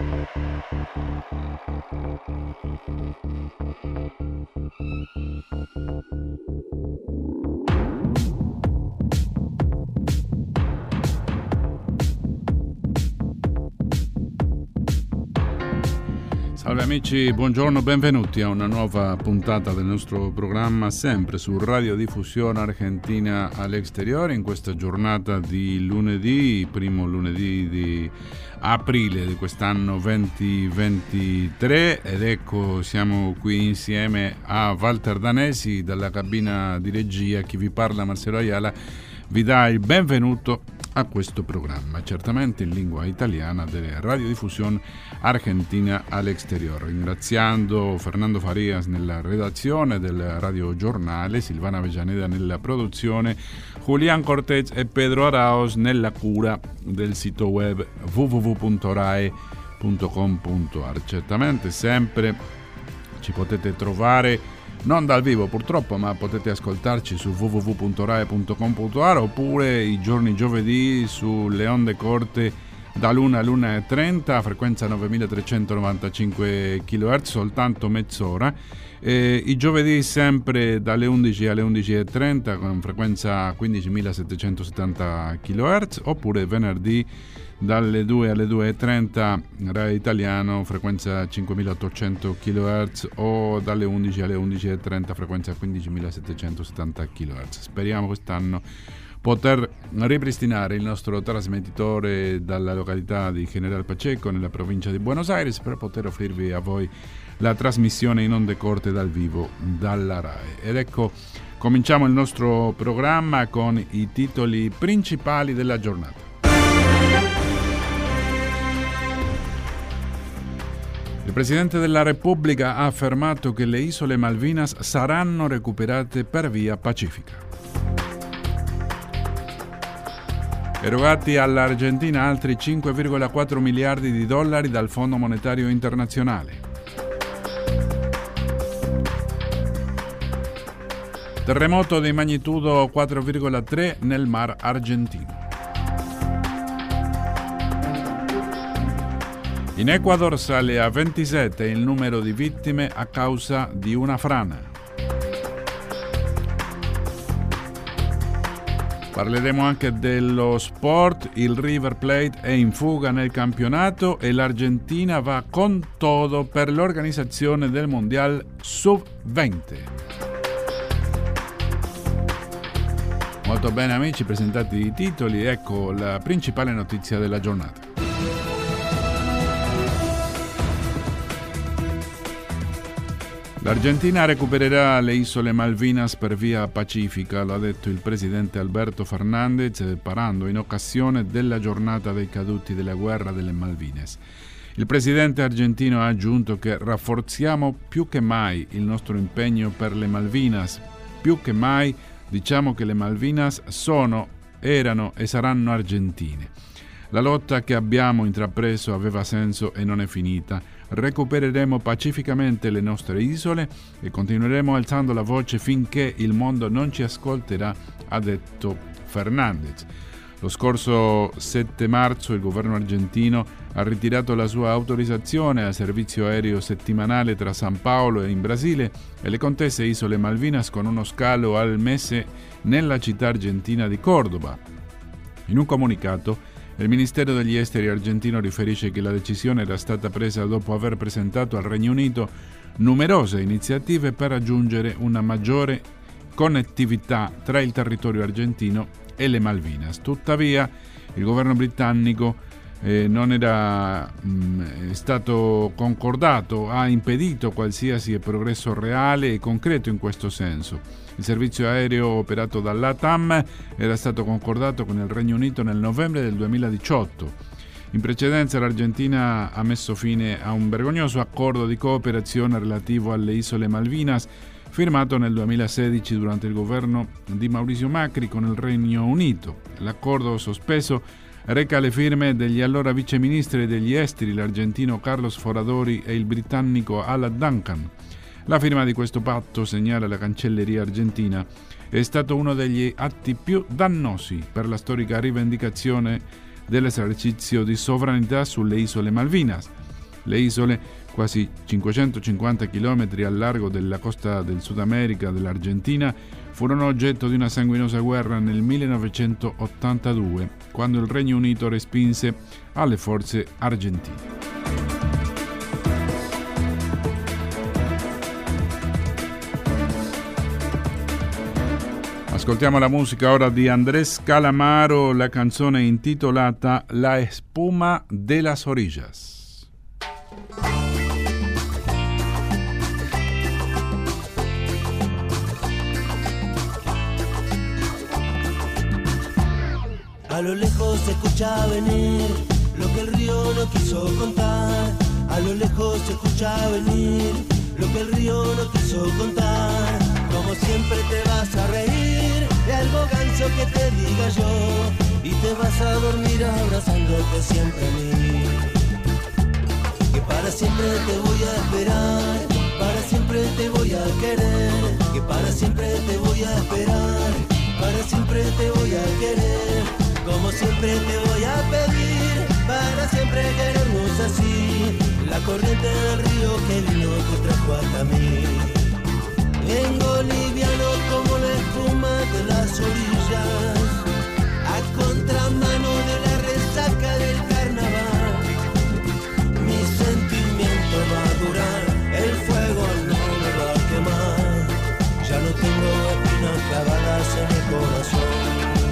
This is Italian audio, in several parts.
Salve amici, buongiorno, benvenuti a una nuova puntata del nostro programma, sempre su Radiodiffusione Argentina all'Exteriore, in questa giornata di lunedì, primo lunedì di aprile di quest'anno 2023, ed ecco siamo qui insieme a Walter Danesi dalla cabina di regia. Chi vi parla, Marcelo Ayala, vi dà il benvenuto a questo programma, certamente in lingua italiana, delle Radiodiffusione Argentina all'Exteriore. Ringraziando Fernando Farias nella redazione del radiogiornale, Silvana Avellaneda nella produzione, Julián Cortés e Pedro Araos nella cura del sito web www.rae.com.ar. Certamente sempre ci potete trovare non dal vivo purtroppo, ma potete ascoltarci su www.rae.com.ar oppure i giorni giovedì sulle onde corte dall'1 all'1:30, frequenza 9395 kHz, soltanto mezz'ora. I giovedì sempre dalle 11 alle 11:30 con frequenza 15770 kHz, oppure venerdì dalle 2 alle 2:30 Rai Italiano, frequenza 5800 kHz, o dalle 11 alle 11:30 frequenza 15770 kHz. Speriamo quest'anno poter ripristinare il nostro trasmettitore dalla località di General Pacheco nella provincia di Buenos Aires, per poter offrirvi a voi la trasmissione in onde corte dal vivo dalla RAI. Ed ecco, cominciamo il nostro programma con i titoli principali della giornata. Il Presidente della Repubblica ha affermato che le isole Malvinas saranno recuperate per via pacifica. Erogati all'Argentina altri 5,4 miliardi di dollari dal Fondo Monetario Internazionale. Terremoto di magnitudo 4,3 nel Mar Argentino. In Ecuador sale a 27 il numero di vittime a causa di una frana. Parleremo anche dello sport. Il River Plate è in fuga nel campionato e l'Argentina va con todo per l'organizzazione del Mondial Sub-20. Molto bene amici, presentati i titoli, ecco la principale notizia della giornata. L'Argentina recupererà le isole Malvinas per via pacifica, lo ha detto il presidente Alberto Fernández parlando in occasione della giornata dei caduti della guerra delle Malvines. Il presidente argentino ha aggiunto che rafforziamo più che mai il nostro impegno per le Malvinas. Più che mai diciamo che le Malvinas sono, erano e saranno argentine. La lotta che abbiamo intrapreso aveva senso e non è finita. Recupereremo pacificamente le nostre isole e continueremo alzando la voce finché il mondo non ci ascolterà, ha detto Fernández. Lo scorso 7 marzo il governo argentino ha ritirato la sua autorizzazione al servizio aereo settimanale tra San Paolo e in Brasile e le contese isole Malvinas, con uno scalo al mese nella città argentina di Córdoba. In un comunicato, il Ministero degli Esteri argentino riferisce che la decisione era stata presa dopo aver presentato al Regno Unito numerose iniziative per raggiungere una maggiore connettività tra il territorio argentino e le Malvinas. Tuttavia, il governo britannico non era stato concordato, ha impedito qualsiasi progresso reale e concreto in questo senso. Il servizio aereo operato dall'LATAM era stato concordato con il Regno Unito nel novembre del 2018. In precedenza l'Argentina ha messo fine a un vergognoso accordo di cooperazione relativo alle isole Malvinas, firmato nel 2016 durante il governo di Mauricio Macri con il Regno Unito. L'accordo sospeso reca le firme degli allora viceministri degli esteri, l'argentino Carlos Foradori e il britannico Alan Duncan. La firma di questo patto, segnala la cancelleria argentina, è stato uno degli atti più dannosi per la storica rivendicazione dell'esercizio di sovranità sulle isole Malvinas. Le isole, quasi 550 km al largo della costa del Sud America dell'Argentina, furono oggetto di una sanguinosa guerra nel 1982, quando il Regno Unito respinse alle forze argentine. Ascoltiamo la musica ora di Andrés Calamaro, la canzone intitolata La espuma de las orillas. A lo lejos se escucha venir lo que el río no quiso contar. A lo lejos se escucha venir lo que el río no quiso contar. Como siempre te vas a reír de algo ganso que te diga yo, y te vas a dormir abrazándote siempre a mí. Que para siempre te voy a esperar, para siempre te voy a querer. Que para siempre te voy a esperar, para siempre te voy a querer. Como siempre te voy a pedir, para siempre querernos así. La corriente del río que vino te trajo hasta mí. Vengo liviano como la espuma de las orillas, a contramano de la resaca del carnaval. Mi sentimiento va a durar, el fuego no me va a quemar. Ya no tengo espinas clavadas en el corazón.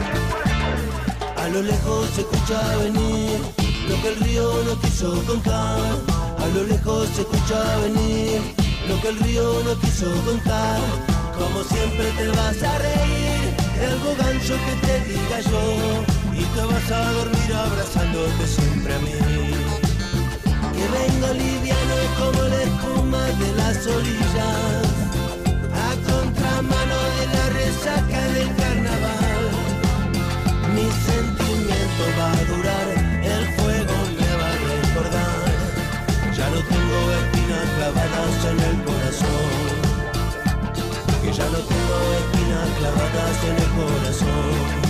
A lo lejos se escucha venir lo que el río no quiso contar. A lo lejos se escucha venir lo que el río no quiso contar. Como siempre te vas a reír de algo gancho que te diga yo, y te vas a dormir abrazándote siempre a mí. Que vengo liviano como la espuma de las orillas, a contramano de la resaca del carnaval. Mi sentimiento va a durar, el fuego me va a recordar. Ya no tengo espinas clavadas en el corazón, que ya no tengo espinas clavadas en el corazón.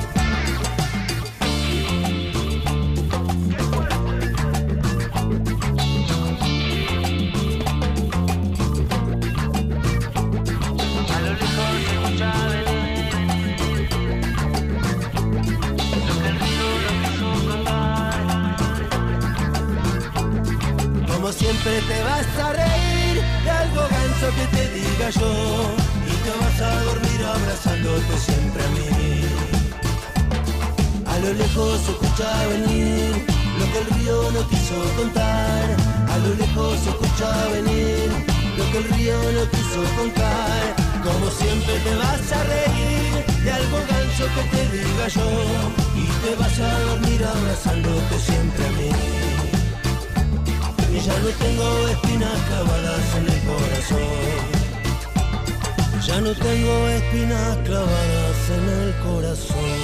Siempre te vas a reír de algo ganso que te diga yo, y te vas a dormir abrazándote siempre a mí. A lo lejos se escucha venir lo que el río no quiso contar. A lo lejos se escucha venir lo que el río no quiso contar. Como siempre te vas a reír de algo ganso que te diga yo, y te vas a dormir abrazándote siempre a mí. Y ya no tengo espinas clavadas en el corazón. Ya no tengo espinas clavadas en el corazón.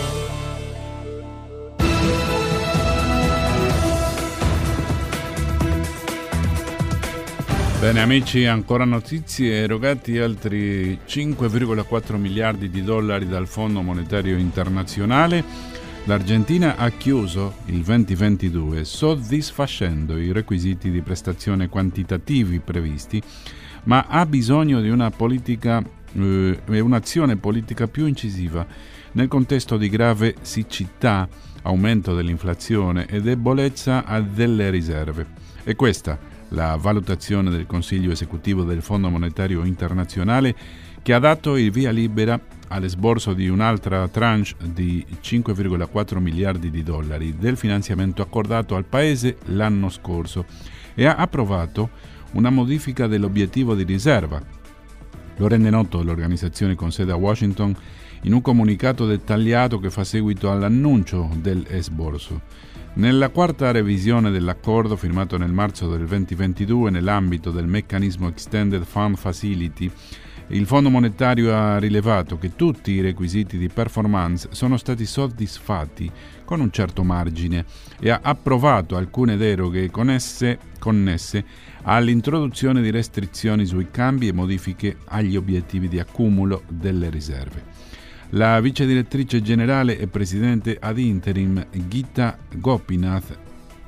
Bene amici, ancora notizie. Erogati altri 5,4 miliardi di dollari dal Fondo Monetario Internazionale. L'Argentina ha chiuso il 2022 soddisfacendo i requisiti di prestazione quantitativi previsti, ma ha bisogno di una politica e un'azione politica più incisiva nel contesto di grave siccità, aumento dell'inflazione e debolezza delle riserve. E questa la valutazione del Consiglio esecutivo del Fondo Monetario Internazionale, che ha dato il via libera all'esborso di un'altra tranche di 5,4 miliardi di dollari del finanziamento accordato al Paese l'anno scorso e ha approvato una modifica dell'obiettivo di riserva. Lo rende noto l'organizzazione con sede a Washington in un comunicato dettagliato che fa seguito all'annuncio dell'esborso. Nella quarta revisione dell'accordo firmato nel marzo del 2022 nell'ambito del meccanismo Extended Fund Facility, il Fondo Monetario ha rilevato che tutti i requisiti di performance sono stati soddisfatti con un certo margine e ha approvato alcune deroghe connesse all'introduzione di restrizioni sui cambi e modifiche agli obiettivi di accumulo delle riserve. La vice direttrice generale e presidente ad interim Gita Gopinath,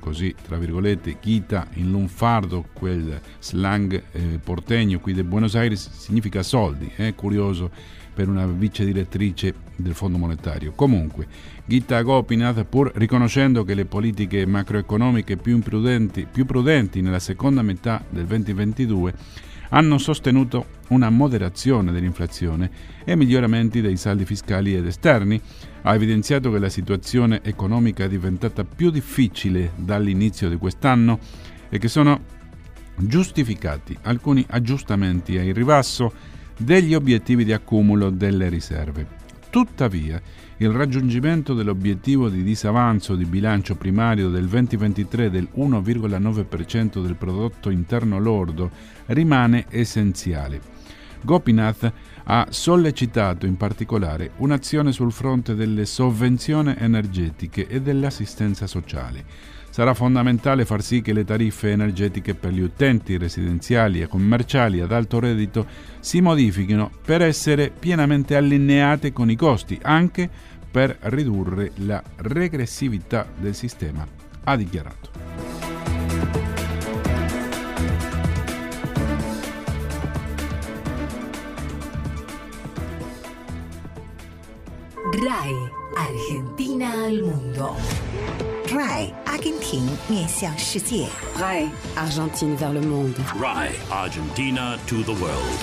così, tra virgolette, guita in lunfardo, quel slang porteño qui di Buenos Aires, significa soldi, curioso per una vice direttrice del Fondo Monetario. Comunque, Gitta Gopinath, pur riconoscendo che le politiche macroeconomiche più prudenti nella seconda metà del 2022 hanno sostenuto una moderazione dell'inflazione e miglioramenti dei saldi fiscali ed esterni, ha evidenziato che la situazione economica è diventata più difficile dall'inizio di quest'anno e che sono giustificati alcuni aggiustamenti ai ribasso degli obiettivi di accumulo delle riserve. Tuttavia, il raggiungimento dell'obiettivo di disavanzo di bilancio primario del 2023 del 1,9% del prodotto interno lordo rimane essenziale. Gopinath ha sollecitato in particolare un'azione sul fronte delle sovvenzioni energetiche e dell'assistenza sociale. Sarà fondamentale far sì che le tariffe energetiche per gli utenti residenziali e commerciali ad alto reddito si modifichino per essere pienamente allineate con i costi, anche per ridurre la regressività del sistema, ha dichiarato. RAI Argentina al mondo. RAI Argentina 面向世界 RAI Argentine vers le monde. RAI Argentina to the world.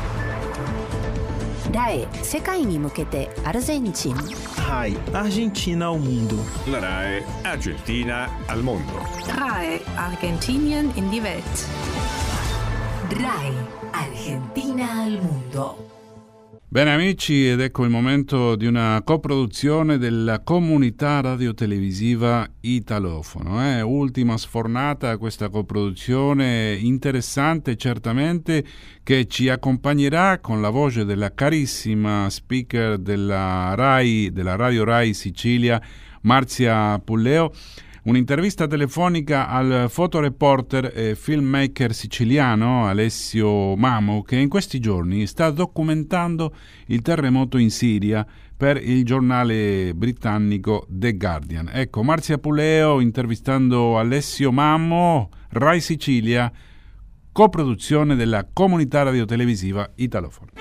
RAI 世界に向けてアルゼンチン RAI Argentina ao mundo. La RAI Argentina al mondo. RAI Argentinien in die Welt. RAI Argentina al mondo. Bene amici, ed ecco il momento di una coproduzione della comunità radiotelevisiva Italofono. Ultima sfornata questa coproduzione interessante certamente, che ci accompagnerà con la voce della carissima speaker della Radio Rai Sicilia, Marzia Pulleo. Un'intervista telefonica al fotoreporter e filmmaker siciliano Alessio Mamo, che in questi giorni sta documentando il terremoto in Siria per il giornale britannico The Guardian. Ecco, Marzia Pulleo intervistando Alessio Mamo, Rai Sicilia, coproduzione della comunità radiotelevisiva Italofono.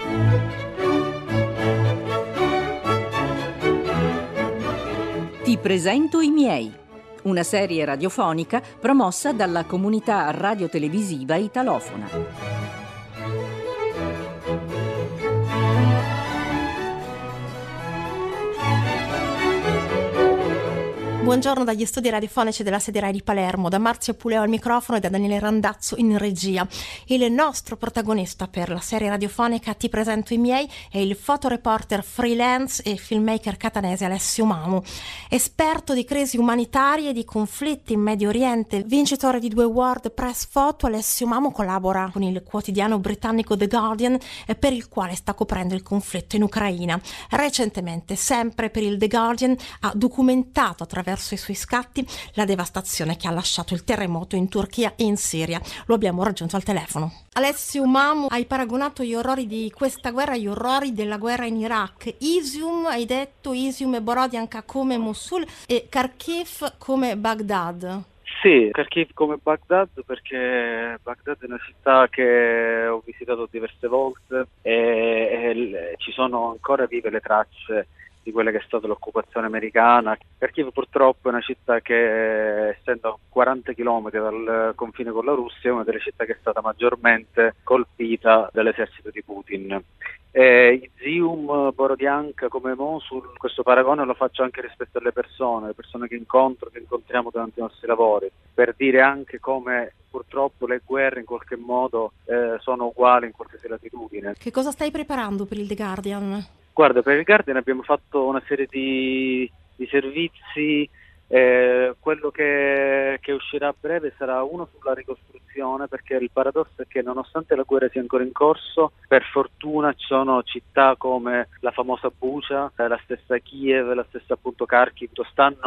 Ti presento i miei. Una serie radiofonica promossa dalla comunità radiotelevisiva Italofona. Buongiorno dagli studi radiofonici della sede Rai di Palermo, da Marzia Pulleo al microfono e da Daniele Randazzo in regia. Il nostro protagonista per la serie radiofonica Ti presento i miei è il fotoreporter freelance e filmmaker catanese Alessio Mamo. Esperto di crisi umanitarie e di conflitti in Medio Oriente, vincitore di 2 World Press Photo, Alessio Mamo collabora con il quotidiano britannico The Guardian, per il quale sta coprendo il conflitto in Ucraina. Recentemente, sempre per il The Guardian, ha documentato attraverso i suoi scatti la devastazione che ha lasciato il terremoto in Turchia e in Siria. Lo abbiamo raggiunto al telefono. Alessio Mamo, hai paragonato gli orrori di questa guerra agli orrori della guerra in Iraq. Izium, hai detto, Izium e Borodianka come Mosul e Kharkiv come Baghdad. Sì, Kharkiv come Baghdad, perché Baghdad è una città che ho visitato diverse volte e ci sono ancora vive le tracce di quella che è stata l'occupazione americana. Kharkiv purtroppo è una città che, essendo a 40 km dal confine con la Russia, è una delle città che è stata maggiormente colpita dall'esercito di Putin. Izium, Borodianka come Mosul, questo paragone lo faccio anche rispetto alle persone che incontriamo durante i nostri lavori, per dire anche come purtroppo le guerre in qualche modo sono uguali in qualsiasi latitudine. Che cosa stai preparando per il The Guardian? Guarda, per il Guardian abbiamo fatto una serie di servizi. Quello che uscirà a breve sarà uno sulla ricostruzione, perché il paradosso è che nonostante la guerra sia ancora in corso, per fortuna ci sono città come la famosa Bucha, la stessa Kiev, la stessa appunto Kharkiv, stanno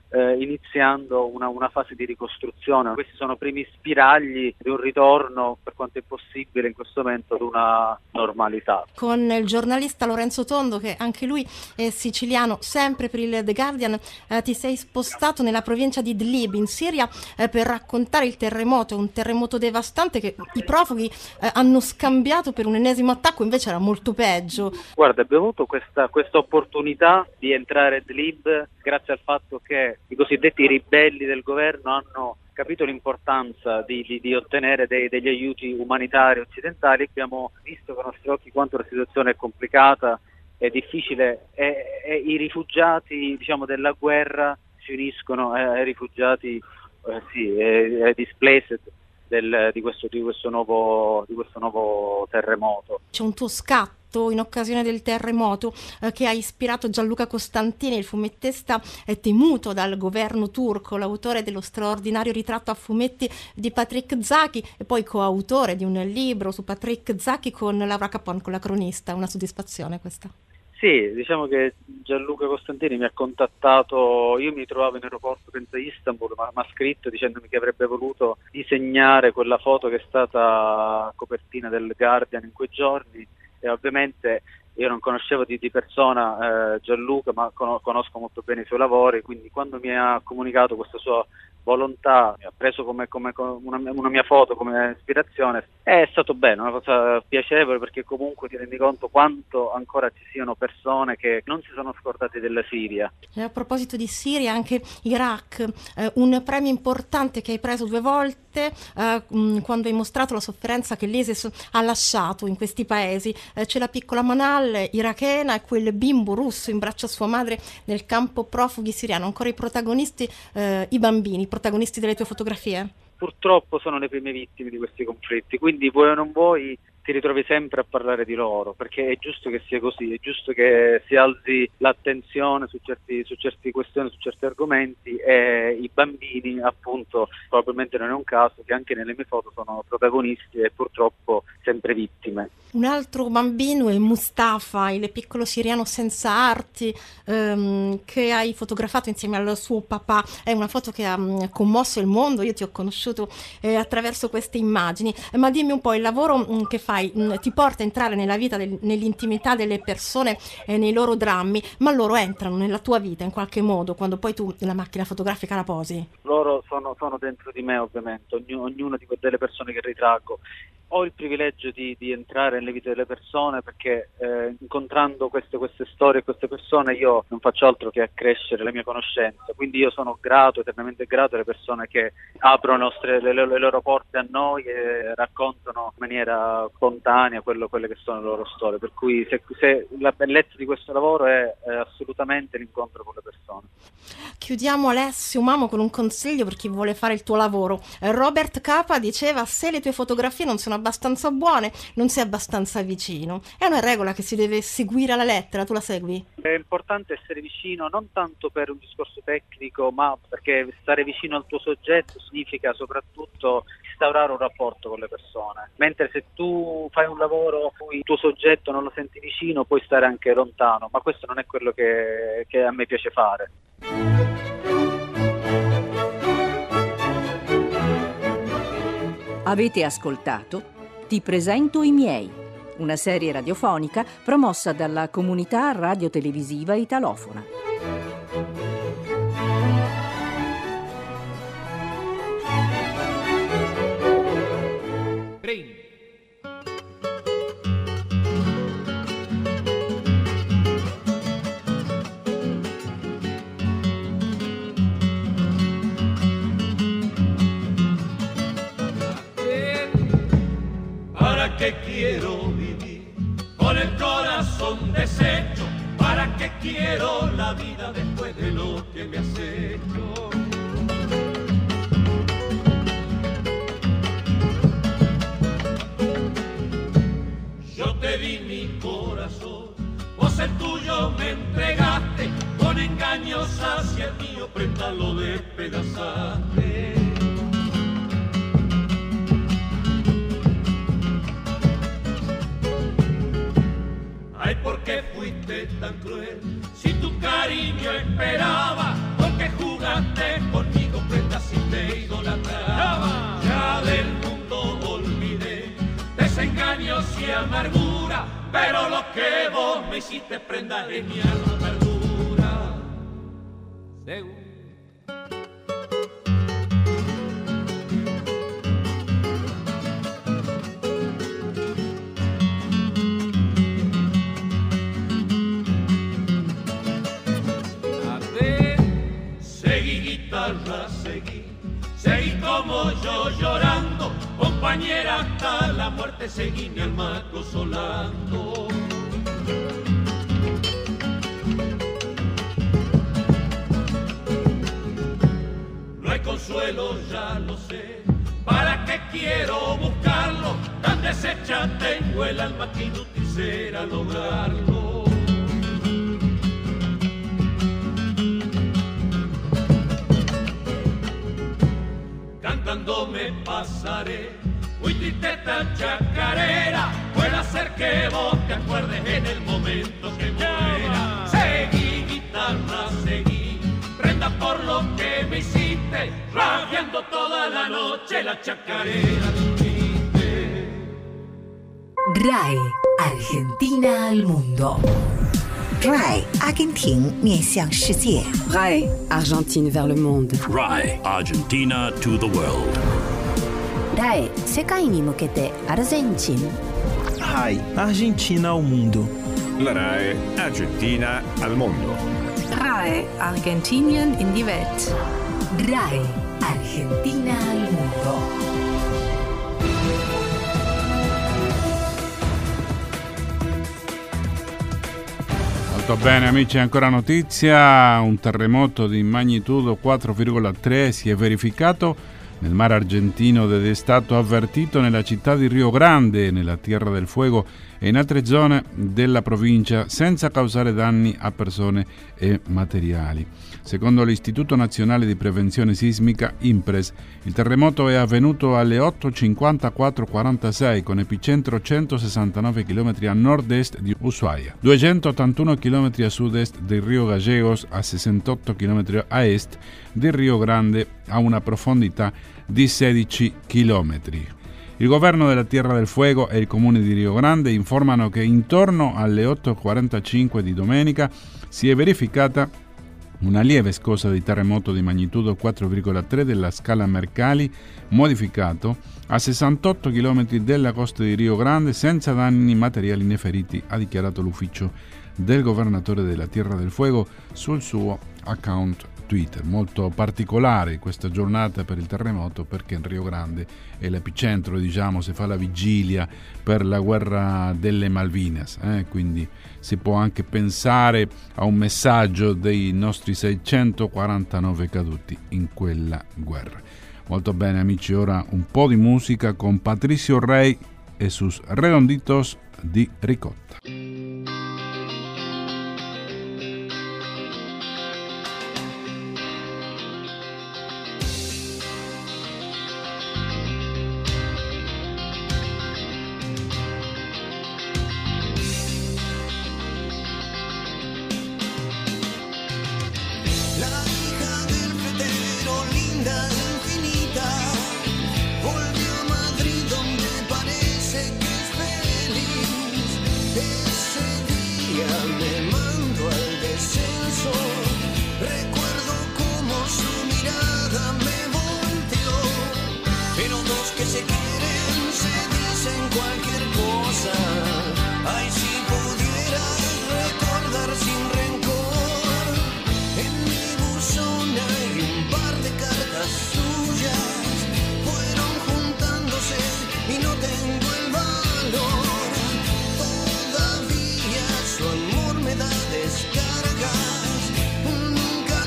iniziando una fase di ricostruzione. Questi sono primi spiragli di un ritorno, per quanto è possibile in questo momento, ad una normalità. Con il giornalista Lorenzo Tondo, che anche lui è siciliano, sempre per il The Guardian, ti sei spostato nella provincia di Idlib in Siria per raccontare il terremoto, un terremoto devastante che i profughi hanno scambiato per un ennesimo attacco, invece era molto peggio. Guarda, abbiamo avuto questa opportunità di entrare a Idlib grazie al fatto che i cosiddetti ribelli del governo hanno capito l'importanza di ottenere degli aiuti umanitari occidentali. Abbiamo visto con i nostri occhi quanto la situazione è complicata, è difficile, e i rifugiati, diciamo, della guerra si uniscono ai rifugiati ai displaced di questo nuovo terremoto. C'è un tuo scatto in occasione del terremoto che ha ispirato Gianluca Costantini, il fumettista temuto dal governo turco, l'autore dello straordinario ritratto a fumetti di Patrick Zaki e poi coautore di un libro su Patrick Zaki con Laura Capon, con la cronista. Una soddisfazione questa. Sì, diciamo che Gianluca Costantini mi ha contattato, io mi trovavo in aeroporto, penso a Istanbul, ma mi ha scritto dicendomi che avrebbe voluto disegnare quella foto che è stata copertina del Guardian in quei giorni, e ovviamente io non conoscevo di persona Gianluca, ma conosco molto bene i suoi lavori, quindi quando mi ha comunicato questa sua volontà, mi ha preso come una mia foto come ispirazione, è stato bene, una cosa piacevole, perché comunque ti rendi conto quanto ancora ci siano persone che non si sono scordate della Siria. E a proposito di Siria, anche Iraq, un premio importante che hai preso 2 volte quando hai mostrato la sofferenza che l'ISIS ha lasciato in questi paesi. C'è la piccola Manal irachena e quel bimbo russo in braccio a sua madre nel campo profughi siriano, ancora i protagonisti, i bambini, protagonisti delle tue fotografie? Purtroppo sono le prime vittime di questi conflitti, quindi vuoi o non vuoi ti ritrovi sempre a parlare di loro, perché è giusto che sia così, è giusto che si alzi l'attenzione su certe questioni, su certi argomenti, e i bambini, appunto, probabilmente non è un caso che anche nelle mie foto sono protagonisti e purtroppo sempre vittime. Un altro bambino è Mustafa, il piccolo siriano senza arti che hai fotografato insieme al suo papà. È una foto che ha commosso il mondo, io ti ho conosciuto attraverso queste immagini. Ma dimmi un po', il lavoro che fai ti porta a entrare nella vita, nell'intimità delle persone e nei loro drammi, ma loro entrano nella tua vita in qualche modo quando poi tu la macchina fotografica la posi? Loro sono dentro di me, ovviamente, ognuna delle persone che ritraggo. Ho il privilegio di entrare nelle vite delle persone, perché incontrando queste storie e queste persone io non faccio altro che accrescere la mia conoscenza, quindi io sono grato, eternamente grato alle persone che aprono le loro porte a noi e raccontano in maniera spontanea quelle che sono le loro storie, per cui se la bellezza di questo lavoro è assolutamente l'incontro con le persone. Chiudiamo, Alessio Mamo, con un consiglio per chi vuole fare il tuo lavoro. Robert Capa diceva: se le tue fotografie non sono abbastanza buone, non sei abbastanza vicino. È una regola che si deve seguire alla lettera, tu la segui? È importante essere vicino, non tanto per un discorso tecnico, ma perché stare vicino al tuo soggetto significa soprattutto instaurare un rapporto con le persone, mentre se tu fai un lavoro cui il tuo soggetto non lo senti vicino, puoi stare anche lontano, ma questo non è quello che a me piace fare. Avete ascoltato Ti presento i miei, una serie radiofonica promossa dalla comunità radiotelevisiva italofona. ¿Para qué quiero vivir con el corazón deshecho? ¿Para qué quiero la vida después de lo que me has hecho? Yo te di mi corazón, vos el tuyo me entregaste, con engaños hacia el mío prenda lo despedazaste. Ay, ¿por qué fuiste tan cruel? Si tu cariño esperaba, ¿por qué jugaste de amargura, pero lo que vos me hiciste prenda en mi alma perdura. Seguí guitarra, seguí como yo llorando, compañera hasta la muerte, seguí mi alma consolando. No hay consuelo, ya lo sé, ¿para qué quiero buscarlo? Tan deshecha tengo el alma que inútil será lograrlo. Cantando me pasaré, muy triste esta chacarera, puede ser que vos te acuerdes en el momento que muera. Seguí guitarra, seguí, prenda por lo que me hiciste, rabiando toda la noche la chacarera dijiste. RAI, Argentina al mundo. RAI, Argentina 面向世界。 RAI, Argentine vers le monde. RAI, Argentina to the world. RAI, 世界に向けてアルゼンチン。 RAI, Argentina ao mundo. La RAI Argentina al mondo. RAI, Argentinien in die Welt. RAI, Argentina al mundo. Molto bene amici, ancora notizia, un terremoto di magnitudo 4,3 si è verificato nel mare argentino ed è stato avvertito nella città di Rio Grande, nella Tierra del Fuego e in altre zone della provincia senza causare danni a persone e materiali. Secondo l'Istituto Nazionale di Prevenzione Sismica, INPRES, il terremoto è avvenuto alle 8:54:46 con epicentro 169 km a nord-est di Ushuaia, 281 km a sud-est di Rio Gallegos, a 68 km a est di Rio Grande, a una profondità di 16 km. Il governo della Tierra del Fuego e il comune di Rio Grande informano che intorno alle 8:45 di domenica si è verificata una lieve scossa di terremoto di magnitudo 4,3 della scala Mercalli, modificato a 68 km dalla costa di Rio Grande senza danni materiali né feriti, ha dichiarato l'ufficio del governatore della Tierra del Fuego sul suo account Twitter. Molto particolare questa giornata per il terremoto perché in Rio Grande è l'epicentro, diciamo, si fa la vigilia per la guerra delle Malvinas, quindi si può anche pensare a un messaggio dei nostri 649 caduti in quella guerra. Molto bene amici, ora un po' di musica con Patricio Rey e sus Redonditos di Ricotta.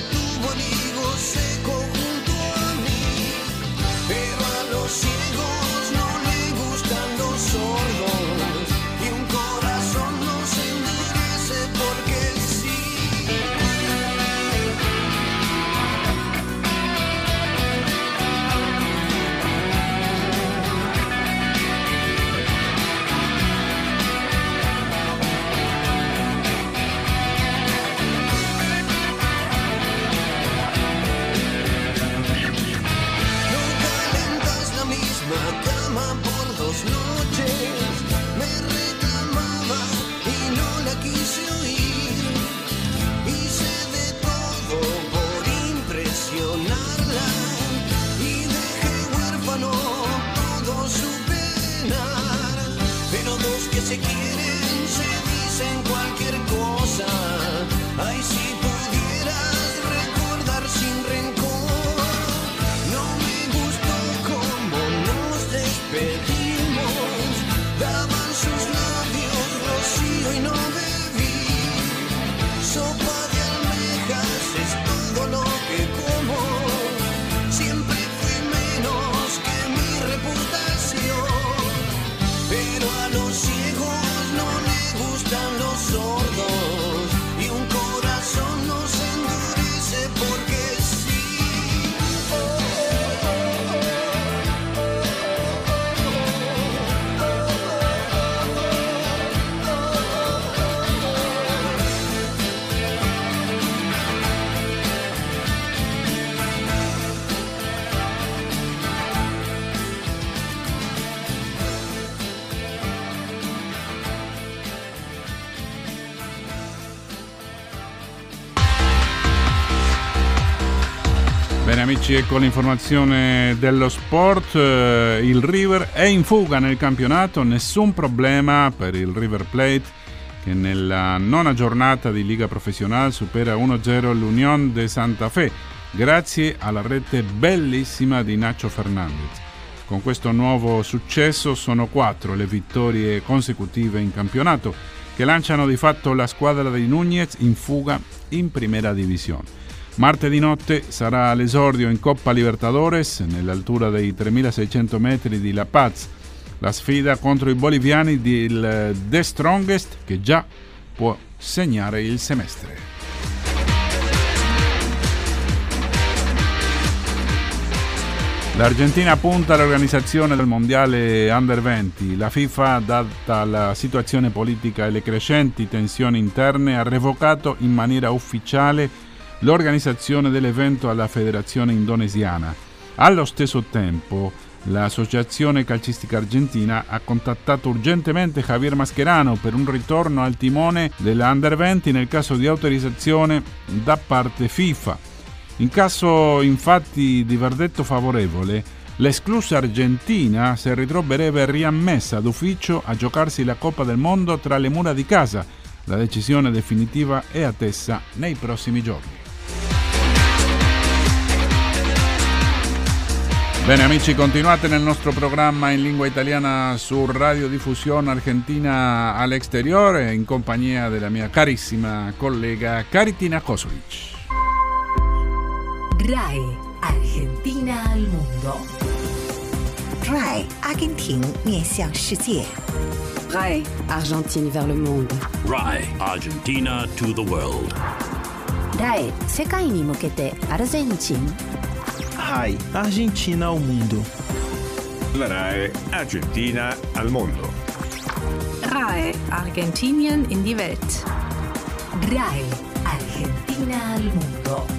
Ciego amici, ecco l'informazione dello sport. Il River è in fuga nel campionato, nessun problema per il River Plate che nella nona giornata di Liga Professionale supera 1-0 l'Unión de Santa Fe grazie alla rete bellissima di Nacho Fernández. Con questo nuovo successo sono 4 le vittorie consecutive in campionato che lanciano di fatto la squadra di Núñez in fuga in Primera División. Martedì notte sarà l'esordio in Coppa Libertadores nell'altura dei 3600 metri di La Paz, la sfida contro i boliviani del The Strongest che già può segnare il semestre. L'Argentina punta all'organizzazione del Mondiale Under 20. La FIFA, data la situazione politica e le crescenti tensioni interne, ha revocato in maniera ufficiale l'organizzazione dell'evento alla Federazione Indonesiana. Allo stesso tempo, l'Associazione Calcistica Argentina ha contattato urgentemente Javier Mascherano per un ritorno al timone della Under 20 nel caso di autorizzazione da parte FIFA. In caso infatti di verdetto favorevole, l'esclusa Argentina si ritroverebbe riammessa d'ufficio a giocarsi la Coppa del Mondo tra le mura di casa. La decisione definitiva è attesa nei prossimi giorni. Bene amici, continuate nel nostro programma in lingua italiana su Radiodiffusione Argentina al Exterior in compagnia della mia carissima collega Caritina Kosovic. RAI Argentina al mondo. RAI Argentina 面向世界. RAI Argentine vers le monde. RAI Argentina to the world. RAI 世界に向けてアルゼンチン. RAI Argentina al mondo. La RAI Argentina al mondo. RAI Argentinien in die Welt. RAI Argentina al mondo.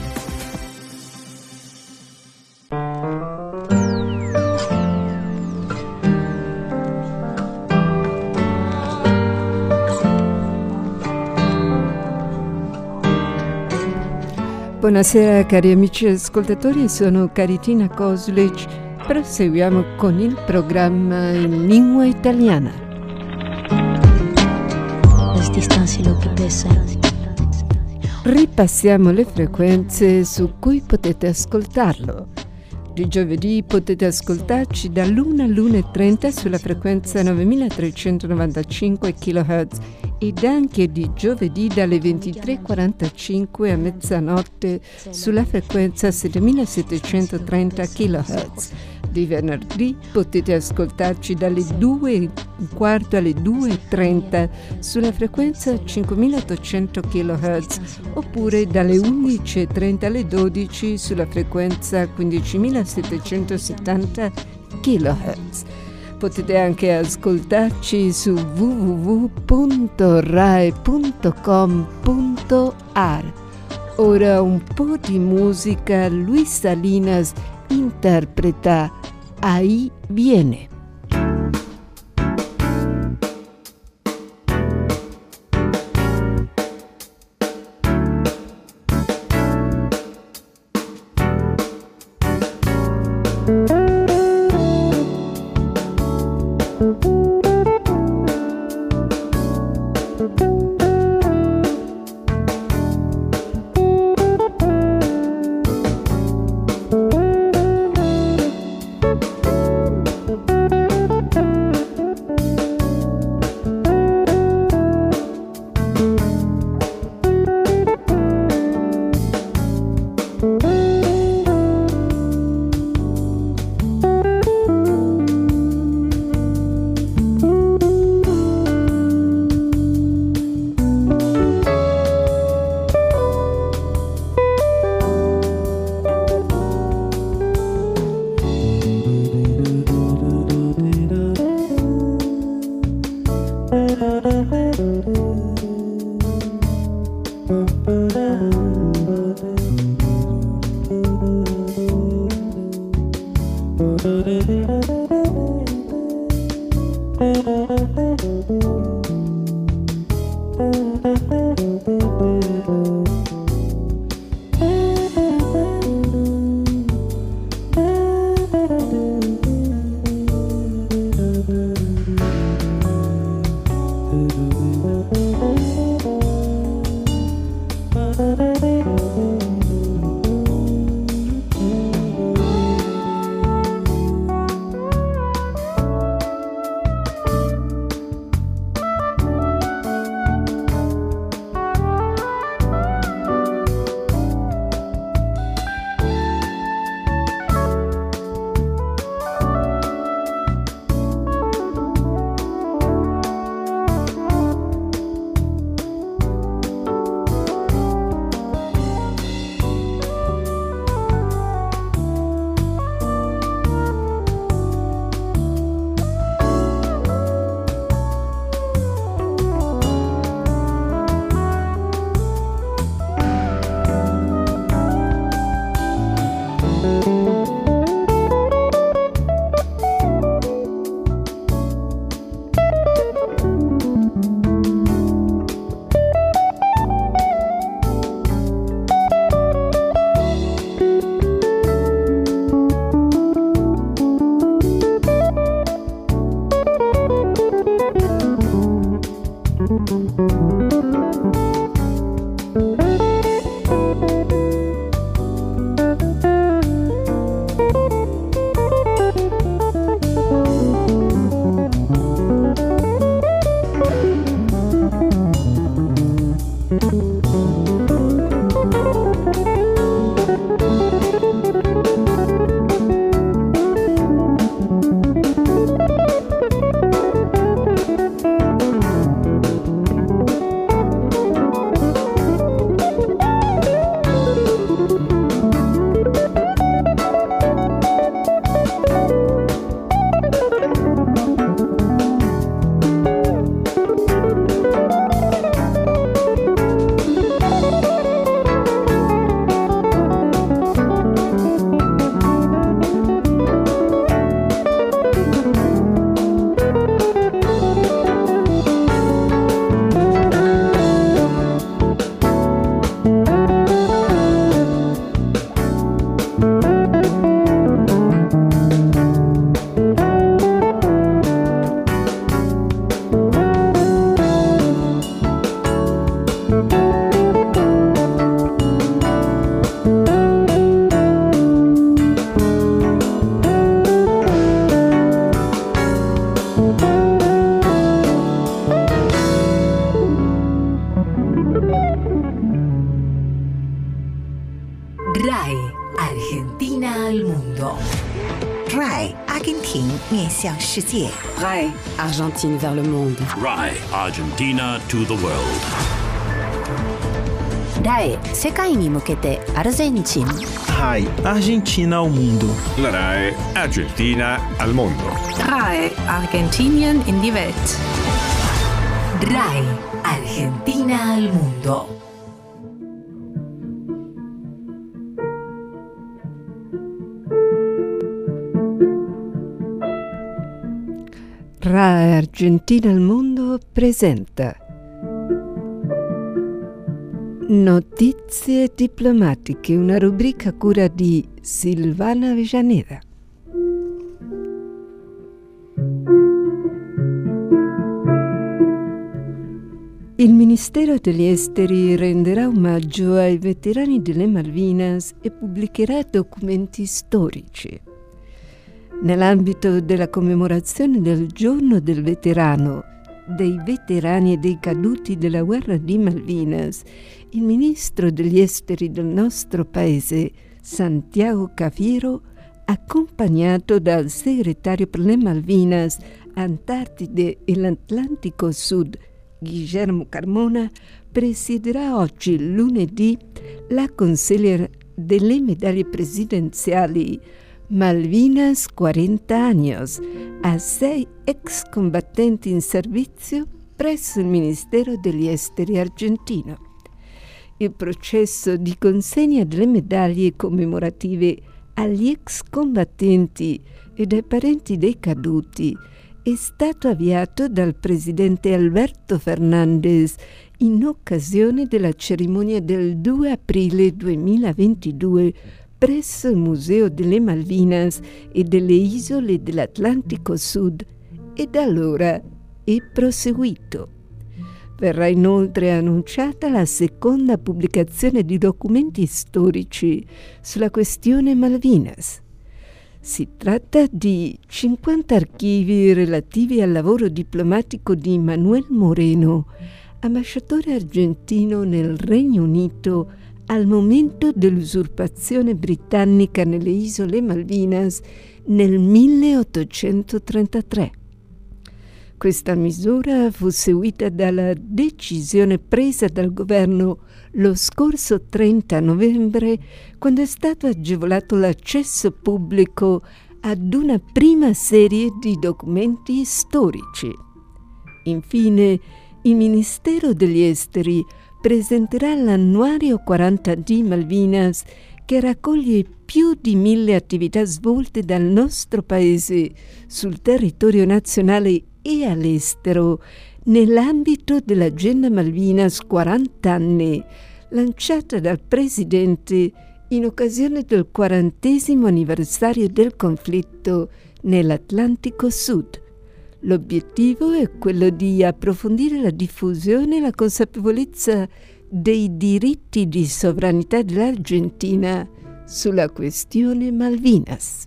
Buonasera cari amici ascoltatori, sono Caritina Kosulic. Proseguiamo con il programma in lingua italiana. Ripassiamo le frequenze su cui potete ascoltarlo. Di giovedì potete ascoltarci dall'1 all'1:30 sulla frequenza 9395 kHz ed anche di giovedì dalle 23:45 a mezzanotte sulla frequenza 7730 kHz. Di venerdì potete ascoltarci dalle 2:15 alle 2:30 sulla frequenza 5800 kHz oppure dalle 11:30 alle 12 sulla frequenza 15770 kHz. Potete anche ascoltarci su www.rai.com.ar. Ora un po' di musica. Luis Salinas interpreta Ahí viene. RAI Argentin 面向世界 RAI Argentine vers le monde. RAI Argentina to the world. RAI 世界に向けてアルゼンチン RAI Argentina al mundo. La RAI Argentina al mondo. RAI Argentinien in die Welt. RAI Argentina al mundo. RAI Argentina al mondo presenta Notizie diplomatiche, una rubrica a cura di Silvana Avellaneda. Il Ministero degli Esteri renderà omaggio ai veterani delle Malvinas e pubblicherà documenti storici. Nell'ambito della commemorazione del Giorno del Veterano, dei veterani e dei caduti della guerra di Malvinas, il ministro degli esteri del nostro paese, Santiago Cafiero, accompagnato dal segretario per le Malvinas, Antartide e l'Atlantico Sud, Guillermo Carmona, presiederà oggi, lunedì, la consegna delle medaglie presidenziali Malvinas 40 años a 6 ex combattenti in servizio presso il Ministero degli Esteri argentino. Il processo di consegna delle medaglie commemorative agli ex combattenti e dai parenti dei caduti è stato avviato dal presidente Alberto Fernández in occasione della cerimonia del 2 aprile 2022 presso il Museo delle Malvinas e delle Isole dell'Atlantico Sud e da allora è proseguito. Verrà inoltre annunciata la seconda pubblicazione di documenti storici sulla questione Malvinas. Si tratta di 50 archivi relativi al lavoro diplomatico di Manuel Moreno, ambasciatore argentino nel Regno Unito al momento dell'usurpazione britannica nelle isole Malvinas nel 1833. Questa misura fu seguita dalla decisione presa dal governo lo scorso 30 novembre, quando è stato agevolato l'accesso pubblico ad una prima serie di documenti storici. Infine, il Ministero degli Esteri presenterà l'annuario 40 di Malvinas, che raccoglie più di 1000 attività svolte dal nostro paese sul territorio nazionale e all'estero nell'ambito dell'Agenda Malvinas 40 anni, lanciata dal Presidente in occasione del 40° anniversario del conflitto nell'Atlantico Sud. L'obiettivo è quello di approfondire la diffusione e la consapevolezza dei diritti di sovranità dell'Argentina sulla questione Malvinas.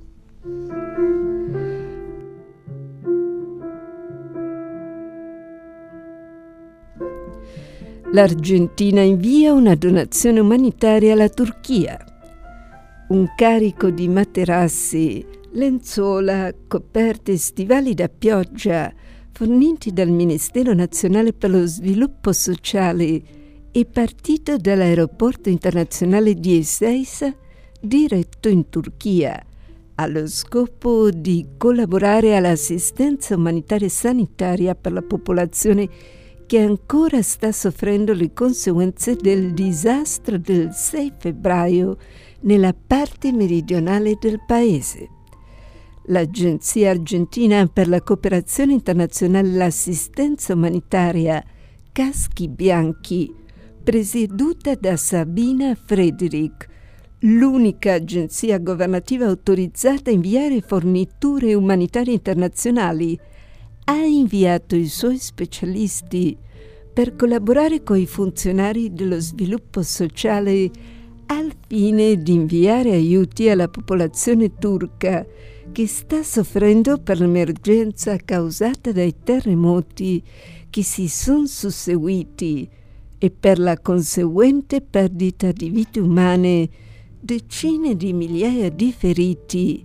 L'Argentina invia una donazione umanitaria alla Turchia. Un carico di materassi, lenzuola, coperte e stivali da pioggia forniti dal Ministero Nazionale per lo Sviluppo Sociale è partito dall'aeroporto internazionale di Ezeiza diretto in Turchia, allo scopo di collaborare all'assistenza umanitaria e sanitaria per la popolazione che ancora sta soffrendo le conseguenze del disastro del 6 febbraio nella parte meridionale del paese. L'Agenzia Argentina per la Cooperazione Internazionale e l'Assistenza Umanitaria Caschi Bianchi, presieduta da Sabina Frederick, l'unica agenzia governativa autorizzata a inviare forniture umanitarie internazionali, ha inviato i suoi specialisti per collaborare con i funzionari dello sviluppo sociale al fine di inviare aiuti alla popolazione turca che sta soffrendo per l'emergenza causata dai terremoti che si sono susseguiti e per la conseguente perdita di vite umane, decine di migliaia di feriti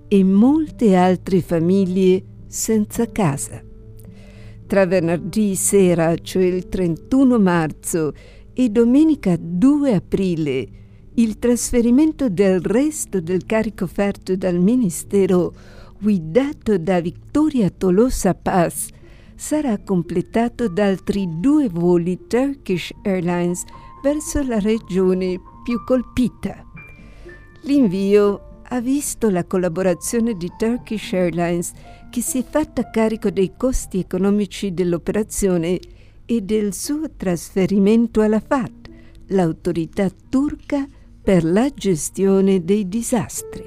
e molte altre famiglie senza casa. Tra venerdì sera, cioè il 31 marzo, e domenica 2 aprile, il trasferimento del resto del carico offerto dal Ministero guidato da Victoria Tolosa Paz sarà completato da altri 2 voli Turkish Airlines verso la regione più colpita. L'invio ha visto la collaborazione di Turkish Airlines, che si è fatta carico dei costi economici dell'operazione e del suo trasferimento alla FAT, l'autorità turca per la gestione dei disastri.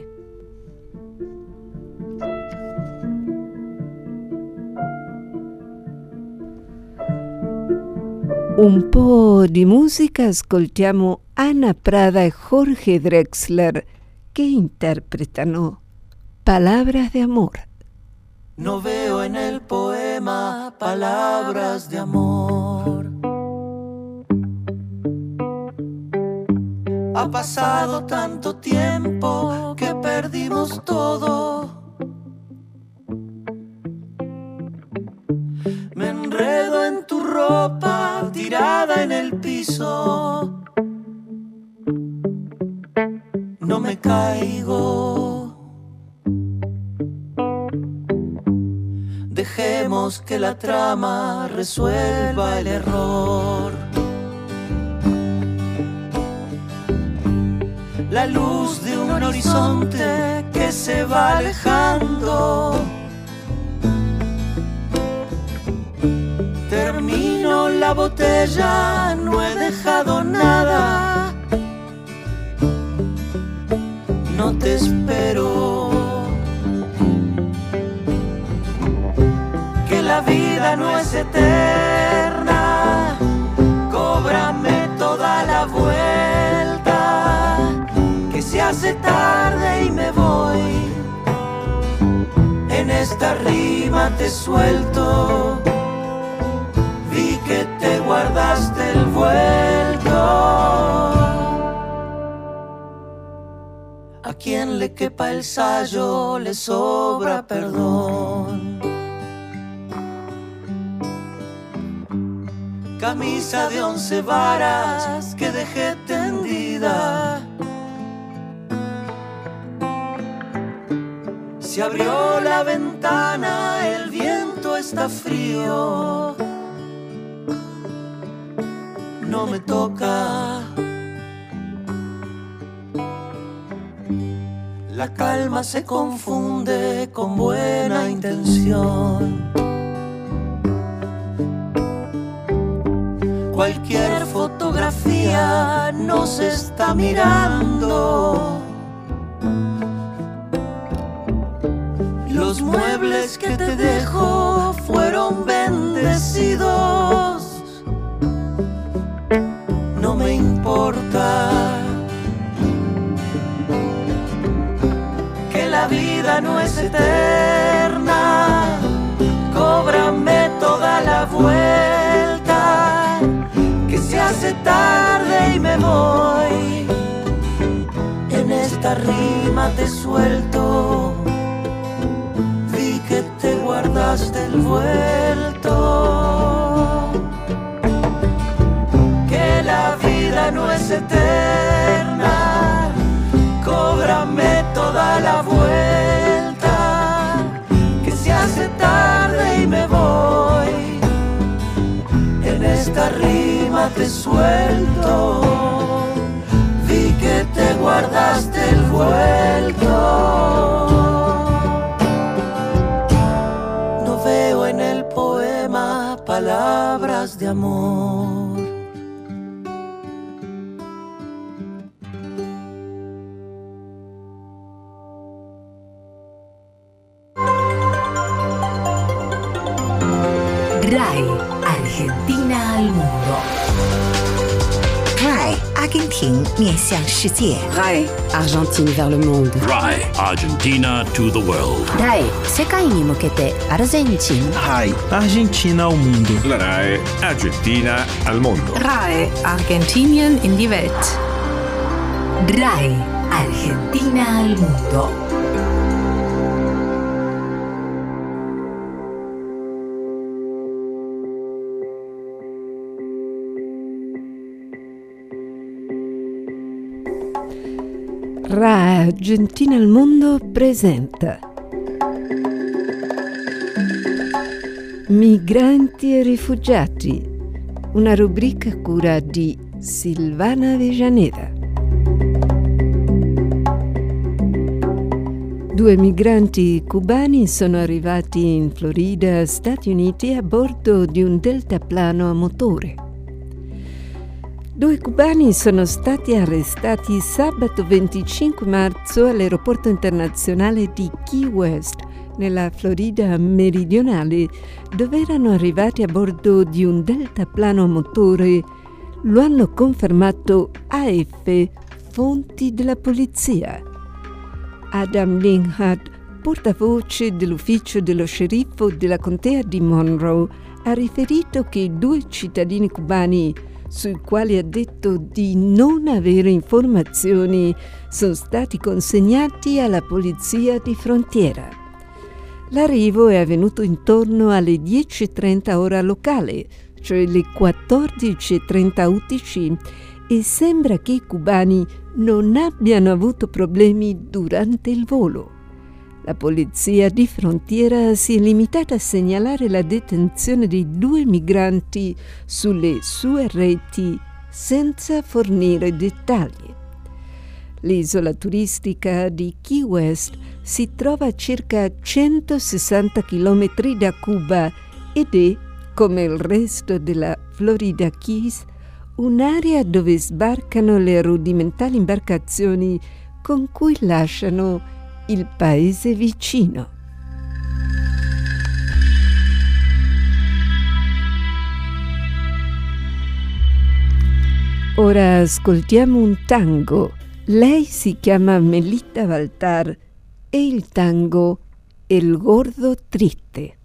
Un po' di musica, ascoltiamo Ana Prada e Jorge Drexler che interpretano Palabras de Amor. No veo en el poema palabras de amor. Ha pasado tanto tiempo que perdimos todo. Me enredo en tu ropa tirada en el piso. No me caigo. Dejemos que la trama resuelva el error. La luz de un horizonte que se va alejando. Termino la botella, no he dejado nada. No te espero. Que la vida no es eterna. Cóbrame toda la vuelta. Que se hace tarde y me voy. En esta rima te suelto. Vi que te guardaste el vuelto. A quien le quepa el sayo le sobra perdón. Camisa de 11 varas que dejé tendida. Se abrió la ventana, el viento está frío. No me toca. La calma se confunde con buena intención. Cualquier fotografía nos está mirando. Los muebles que te dejo fueron bendecidos. No me importa. Que la vida no es eterna. Cóbrame toda la vuelta. Que se hace tarde y me voy. En esta rima te suelto. Vi que te guardaste el vuelto. Que la vida no es eterna. Cóbrame toda la vuelta. Que se hace tarde y me voy. En esta rima te suelto. Vi que te guardaste el vuelto. No veo en el poema palabras de amor. RAI, Argentina al mundo. RAI, Argentina 面向世界。 RAI, Argentine vers le monde. RAI, Argentina to the world. RAI, 世界に向けてアルゼンチン。 RAI, Argentina al mundo. La RAI, Argentina al mondo. RAI, Argentinien in die Welt. RAI, Argentina al mundo. RAI Argentina al Mondo presenta Migranti e rifugiati, una rubrica a cura di Silvana Avellaneda. 2 migranti cubani sono arrivati in Florida, Stati Uniti, a bordo di un deltaplano a motore. 2 cubani sono stati arrestati sabato 25 marzo all'aeroporto internazionale di Key West, nella Florida meridionale, dove erano arrivati a bordo di un deltaplano a motore. Lo hanno confermato AF, fonti della polizia. Adam Linhardt, portavoce dell'ufficio dello sceriffo della contea di Monroe, ha riferito che i 2 cittadini cubani, sui quali ha detto di non avere informazioni, sono stati consegnati alla polizia di frontiera. L'arrivo è avvenuto intorno alle 10:30 ora locale, cioè le 14:30 UTC, e sembra che i cubani non abbiano avuto problemi durante il volo. La polizia di frontiera si è limitata a segnalare la detenzione dei 2 migranti sulle sue reti senza fornire dettagli. L'isola turistica di Key West si trova a circa 160 km da Cuba ed è, come il resto della Florida Keys, un'area dove sbarcano le rudimentali imbarcazioni con cui lasciano il paese vicino. Ora ascoltiamo un tango. Lei si chiama Melita Baltar e il tango El Gordo Triste.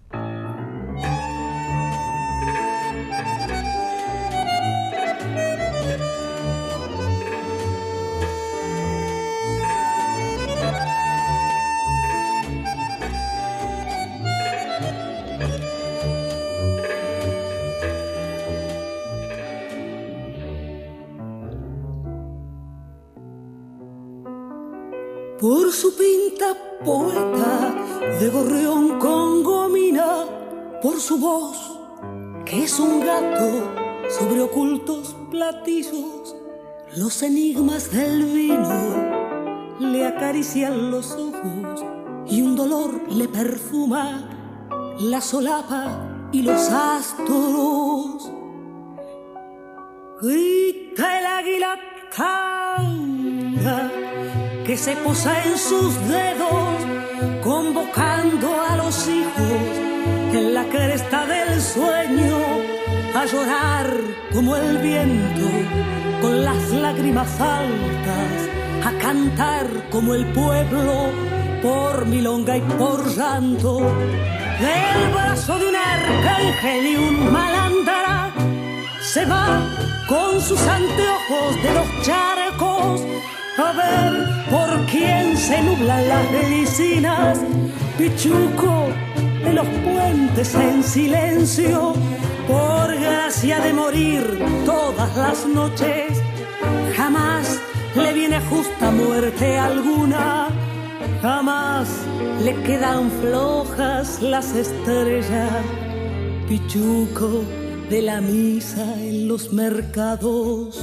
Por su pinta poeta de gorrión con gomina, por su voz, que es un gato sobre ocultos platillos, los enigmas del vino le acarician los ojos y un dolor le perfuma la solapa y los astros. Grita el águila tanga que se posa en sus dedos, convocando a los hijos en la cresta del sueño, a llorar como el viento, con las lágrimas altas, a cantar como el pueblo, por milonga y por llanto. Del brazo de un arcángel y un malandra se va con sus anteojos de los charcos a ver por quién se nublan las medicinas. Pichuco de los puentes en silencio, por gracia de morir todas las noches, jamás le viene justa muerte alguna, jamás le quedan flojas las estrellas. Pichuco de la misa en los mercados.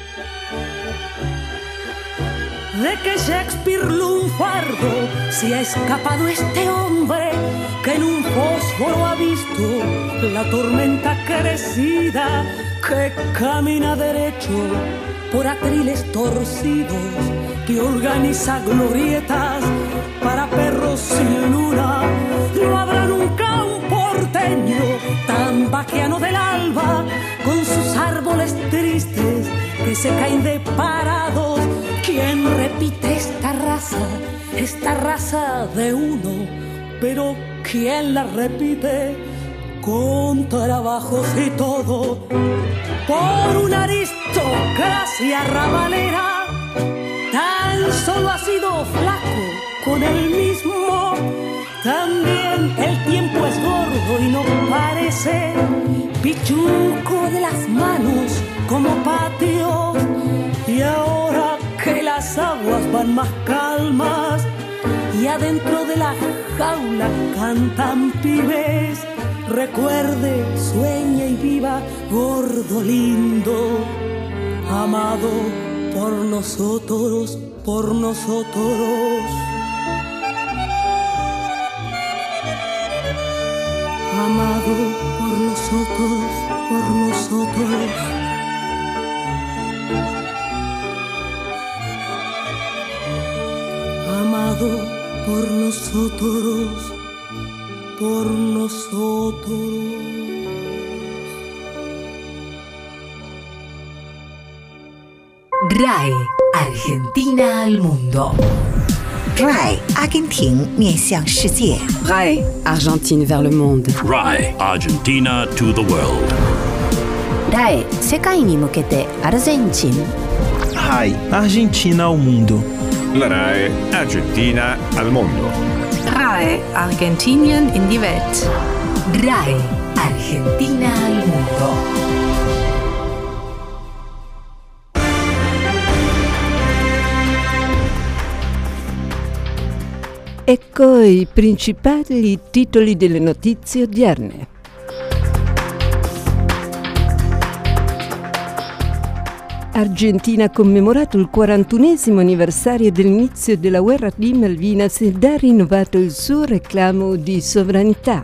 De que Shakespeare lunfardo se ha escapado este hombre, que en un fósforo ha visto la tormenta crecida, que camina derecho por atriles torcidos, que organiza glorietas para perros sin luna. No habrá nunca un porteño tan vaquiano del alba, con sus árboles tristes que se caen de parados. ¿Quién repite esta raza de uno? Pero ¿quién la repite con trabajos y todo? Por una aristocracia rabalera, tan solo ha sido flaco con él mismo. También el tiempo es gordo y no parece pichuco de las manos como patios. Y ahora que las aguas van cobran más calmas y adentro de la jaula cantan pibes. Recuerde, sueña y viva, gordo lindo, amado por nosotros, por nosotros. Amado por nosotros, por nosotros. Amado por nosotros, por nosotros. RAI, Argentina al mundo. RAI, Argentina 面向世界。 RAI, Argentine vers le monde. RAI, Argentina to the world. RAI, 世界に向けてアルゼンチン。 RAI, Argentina al mundo. La RAI Argentina al mondo. RAI, Argentinien in die Welt. RAI, Argentina al mundo. Ecco i principali titoli delle notizie odierne. Argentina ha commemorato il 41esimo anniversario dell'inizio della guerra di Malvinas ed ha rinnovato il suo reclamo di sovranità.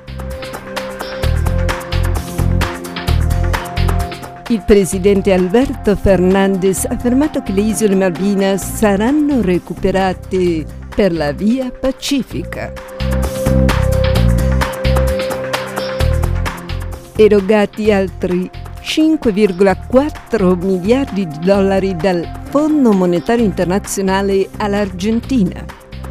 Il presidente Alberto Fernández ha affermato che le isole Malvinas saranno recuperate per la via pacifica. Erogati altri 5,4 miliardi di dollari dal Fondo Monetario Internazionale all'Argentina.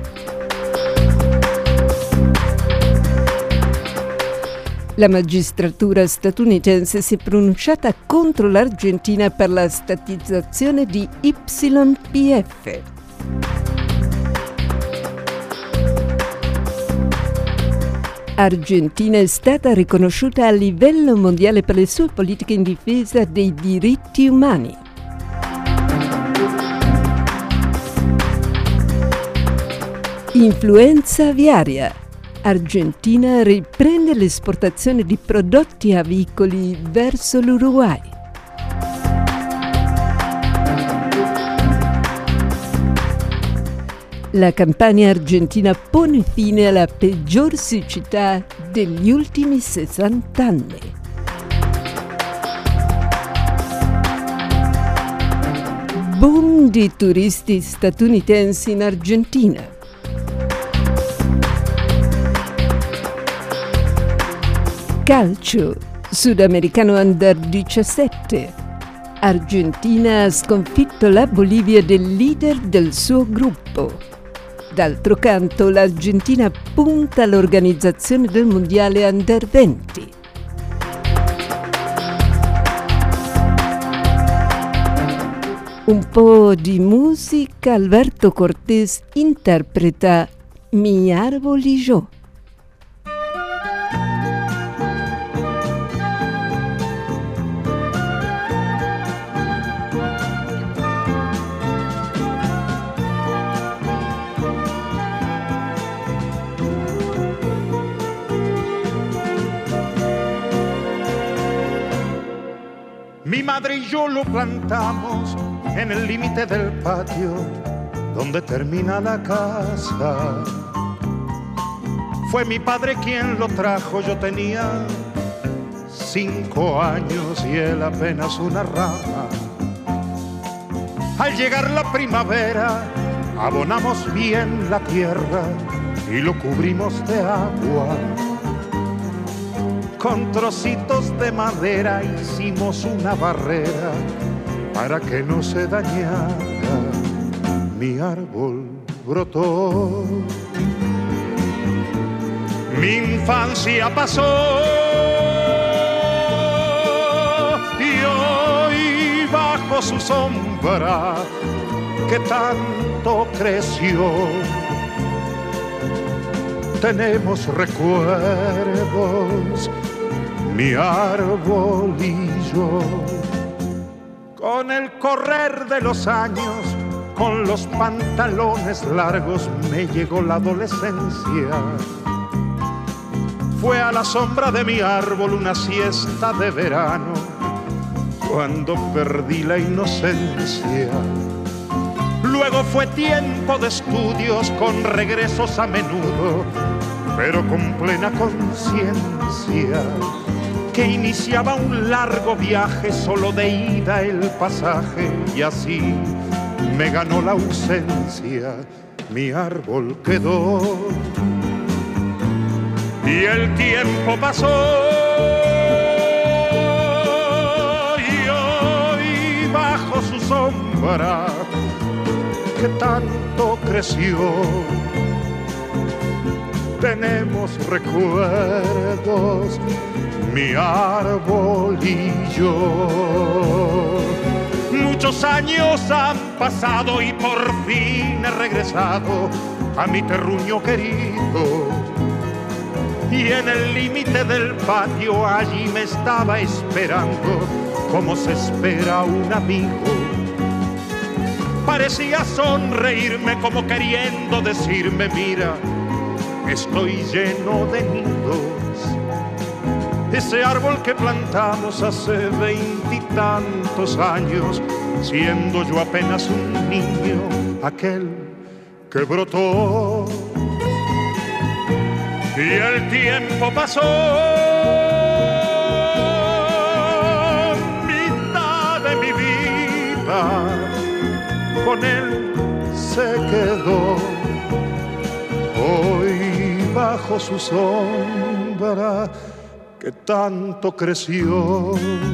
La magistratura statunitense si è pronunciata contro l'Argentina per la statizzazione di YPF. Argentina è stata riconosciuta a livello mondiale per le sue politiche in difesa dei diritti umani. Influenza aviaria. Argentina riprende l'esportazione di prodotti avicoli verso l'Uruguay. La campagna argentina pone fine alla peggior siccità degli ultimi 60 anni. Boom di turisti statunitensi in Argentina. Calcio, sudamericano under 17. Argentina ha sconfitto la Bolivia del leader del suo gruppo. D'altro canto, l'Argentina punta all'organizzazione del Mondiale Under 20. Un po' di musica, Alberto Cortés interpreta Mi árbol y yo. Mi madre y yo lo plantamos en el límite del patio donde termina la casa. Fue mi padre quien lo trajo, yo tenía 5 años y él apenas una rama. Al llegar la primavera abonamos bien la tierra y lo cubrimos de agua. Con trocitos de madera hicimos una barrera para que no se dañara. Mi árbol brotó, mi infancia pasó y hoy bajo su sombra que tanto creció tenemos recuerdos, mi árbol y yo. Con el correr de los años con los pantalones largos me llegó la adolescencia. Fue a la sombra de mi árbol una siesta de verano, cuando perdí la inocencia. Luego fue tiempo de estudios con regresos a menudo, pero con plena conciencia, que iniciaba un largo viaje, solo de ida el pasaje, y así me ganó la ausencia. Mi árbol quedó y el tiempo pasó, y hoy bajo su sombra que tanto creció tenemos recuerdos, mi árbol y yo. Muchos años han pasado y por fin he regresado a mi terruño querido, y en el límite del patio allí me estaba esperando como se espera un amigo. Parecía sonreírme como queriendo decirme: mira, estoy lleno de nidos. Ese árbol que plantamos hace 20 y tantos años, siendo yo apenas un niño, aquel que brotó. Y el tiempo pasó, mitad de mi vida con él se quedó. Hoy bajo su sombra que tanto creció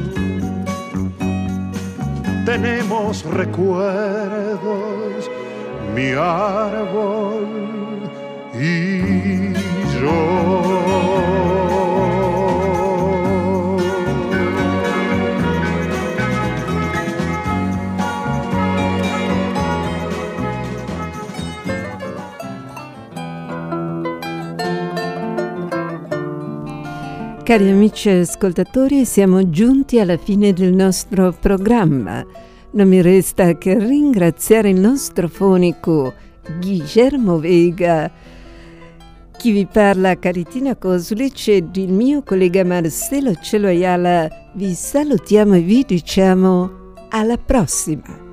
tenemos recuerdos, mi árbol y yo. Cari amici ascoltatori, siamo giunti alla fine del nostro programma. Non mi resta che ringraziare il nostro fonico Guillermo Vega, chi vi parla Caritina Kosulic, ed il mio collega Marcelo Cello Ayala. Vi salutiamo e vi diciamo alla prossima.